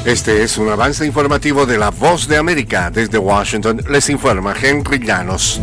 Este es un avance informativo de La Voz de América. Desde Washington les informa Henry Llanos.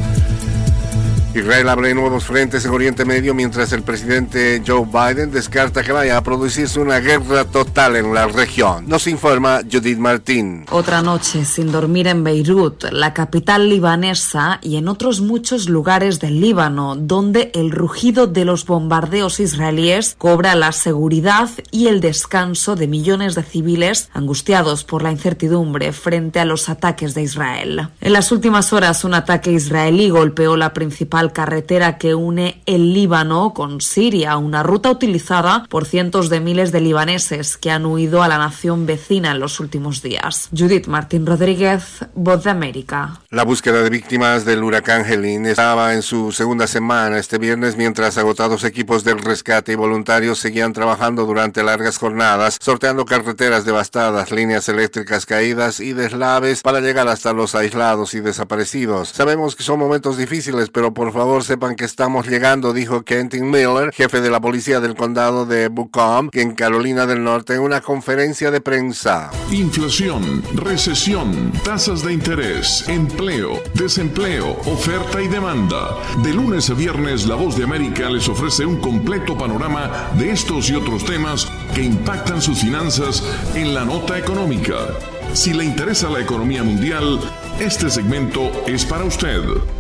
Israel abre nuevos frentes en Oriente Medio mientras el presidente Joe Biden descarta que vaya a producirse una guerra total en la región. Nos informa Judith Martín. Otra noche sin dormir en Beirut, la capital libanesa, y en otros muchos lugares del Líbano, donde el rugido de los bombardeos israelíes cobra la seguridad y el descanso de millones de civiles angustiados por la incertidumbre frente a los ataques de Israel. En las últimas horas, un ataque israelí golpeó la principal carretera que une el Líbano con Siria, una ruta utilizada por cientos de miles de libaneses que han huido a la nación vecina en los últimos días. Judith Martín Rodríguez, Voz de América. La búsqueda de víctimas del huracán Helene estaba en su segunda semana este viernes, mientras agotados equipos del rescate y voluntarios seguían trabajando durante largas jornadas, sorteando carreteras devastadas, líneas eléctricas caídas y deslaves para llegar hasta los aislados y desaparecidos. Sabemos que son momentos difíciles, pero por favor sepan que estamos llegando, dijo Quentin Miller, jefe de la policía del condado de Buncombe, en Carolina del Norte, en una conferencia de prensa. Inflación, recesión, tasas de interés, empleo, desempleo, oferta y demanda. De lunes a viernes, La Voz de América les ofrece un completo panorama de estos y otros temas que impactan sus finanzas en la nota económica. Si le interesa la economía mundial, este segmento es para usted.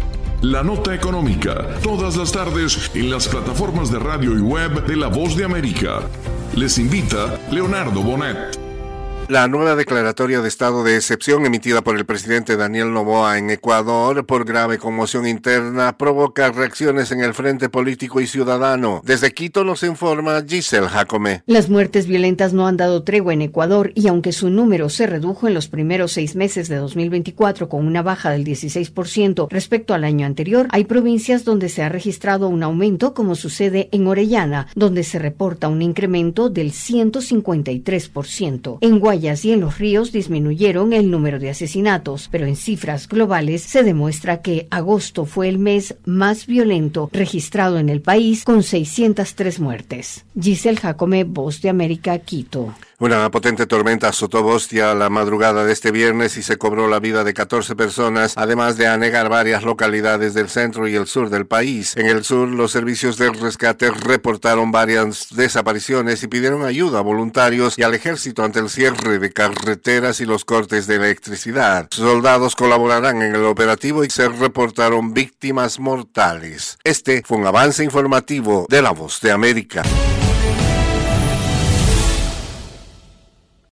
La Nota Económica, todas las tardes en las plataformas de radio y web de La Voz de América. Les invita Leonardo Bonet. La nueva declaratoria de estado de excepción emitida por el presidente Daniel Noboa en Ecuador por grave conmoción interna provoca reacciones en el frente político y ciudadano. Desde Quito nos informa Giselle Jacome. Las muertes violentas no han dado tregua en Ecuador y aunque su número se redujo en los primeros 6 meses de 2024 con una baja del 16% respecto al año anterior, hay provincias donde se ha registrado un aumento, como sucede en Orellana, donde se reporta un incremento del 153%. En Guayas y en Los Ríos disminuyeron el número de asesinatos, pero en cifras globales se demuestra que agosto fue el mes más violento registrado en el país, con 603 muertes. Giselle Jacome, Voz de América, Quito. Una potente tormenta azotó Bostia la madrugada de este viernes y se cobró la vida de 14 personas, además de anegar varias localidades del centro y el sur del país. En el sur, los servicios de rescate reportaron varias desapariciones y pidieron ayuda a voluntarios y al ejército ante el cierre de carreteras y los cortes de electricidad. Soldados colaborarán en el operativo y se reportaron víctimas mortales. Este fue un avance informativo de La Voz de América.